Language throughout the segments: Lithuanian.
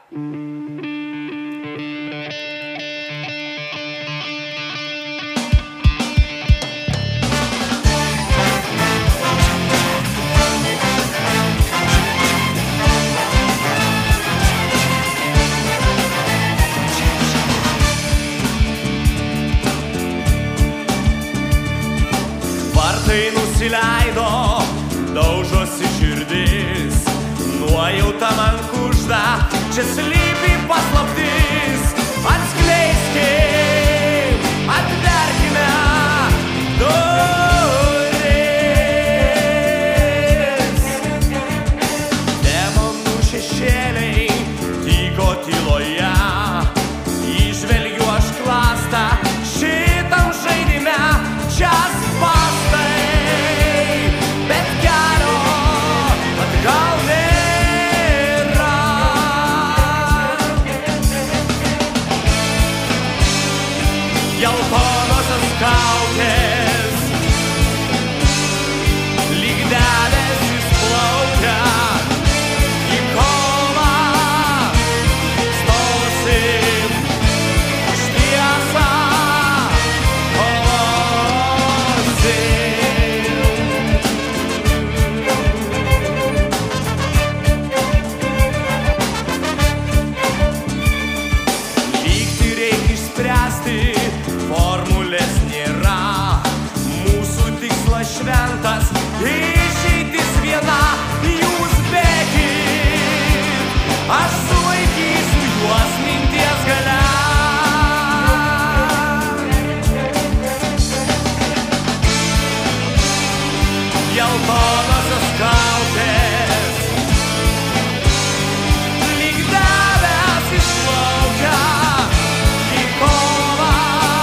Vartai nusileido, daužosi širdis, nuojauta man kužda, čia slypi paslaptis. Atskleiskim, atverkime duris. Demonų šešėliai tyko tyloje, įžvelgiu aš klastą šitam žaidime. Čia geltonosios kaukės lyg debesys plaukia į kovą. Stosim už tiesą, kovosim. Lygti reikia išspręsti, formulės nėra, mūsų tikslas šventas, išeitis viena. Jūs bėkit, aš sulaikysiu juos minties gale. Geltonosios kaukės lyg debesys plaukia į kovą.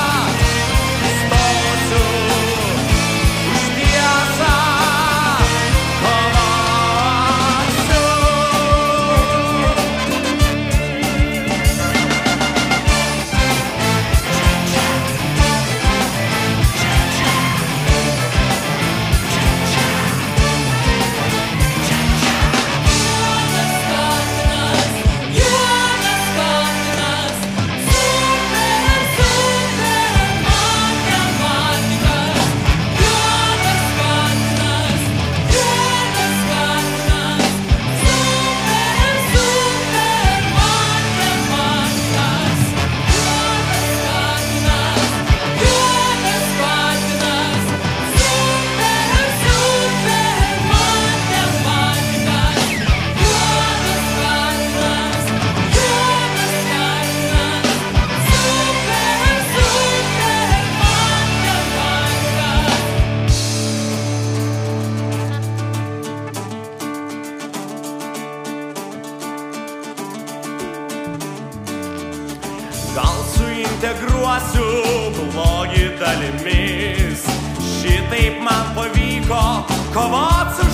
Gal suintegruosiu blogį dalimis, šitaip man pavyko kovot su